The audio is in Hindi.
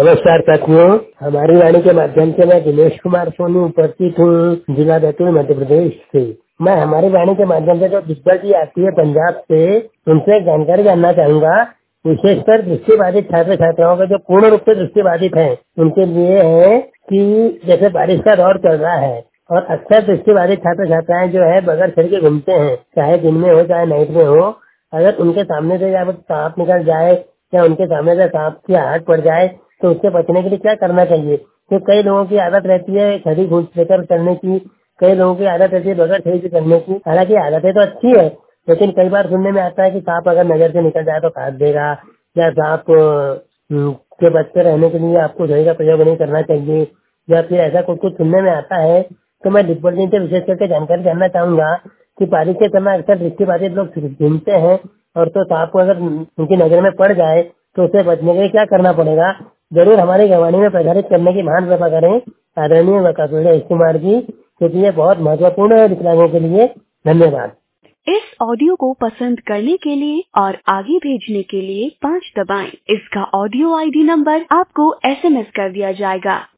नमस्कार साथियों, हमारी वाणी के माध्यम से मैं दिनेश कुमार सोनी उपस्थित हूँ जिला बैतूल मध्य प्रदेश से। मैं हमारी वाणी के माध्यम से जो दिग्गज जी आती है पंजाब से, उनसे जानकारी जानना चाहूँगा। विशेषकर दृष्टिबाधित छात्र छात्राओं का जो पूर्ण रूप से दृष्टिबाधित हैं, उनके लिए है कि जैसे बारिश का दौर चल रहा है और अक्सर दृष्टिबाधित छात्र छात्राएं जो है बगैर सिर के घूमते हैं, चाहे दिन में हो चाहे नाइट में हो। अगर उनके सामने से या सांप निकल जाए या उनके सामने से सांप की आहट पड़ जाए तो उससे बचने के लिए क्या करना चाहिए। तो कई लोगों की आदत रहती है छड़ी घूस लेकर चलने की, कई लोगों की आदत रहती है बगैर छड़ी से चलने की। हालांकि आदतें तो अच्छी है, लेकिन कई बार सुनने में आता है कि सांप अगर नजर से निकल जाए तो काट देगा, या सांप के बचते रहने के लिए आपको छड़ी का प्रयोग नहीं करना चाहिए, या फिर ऐसा कुछ कुछ सुनने में आता है। तो मैं डिप्टी जी से विशेष करके जानकारी जानना चाहूंगा कि बारिश के समय अक्सर दृष्टिबाधित लोग घूमते हैं और तो सांप अगर उनकी नजर में पड़ जाए तो उसे बचने के लिए क्या करना पड़ेगा। जरूर हमारी गवाणी में प्रचारित करने की महान कृपा करें आदरणीय वकालत दिनेश कुमार जी, क्योंकि ये बहुत महत्वपूर्ण है विकलांगों के लिए। धन्यवाद। इस ऑडियो को पसंद करने के लिए और आगे भेजने के लिए 5 दबाएं। इसका ऑडियो आईडी नंबर आपको SMS कर दिया जाएगा।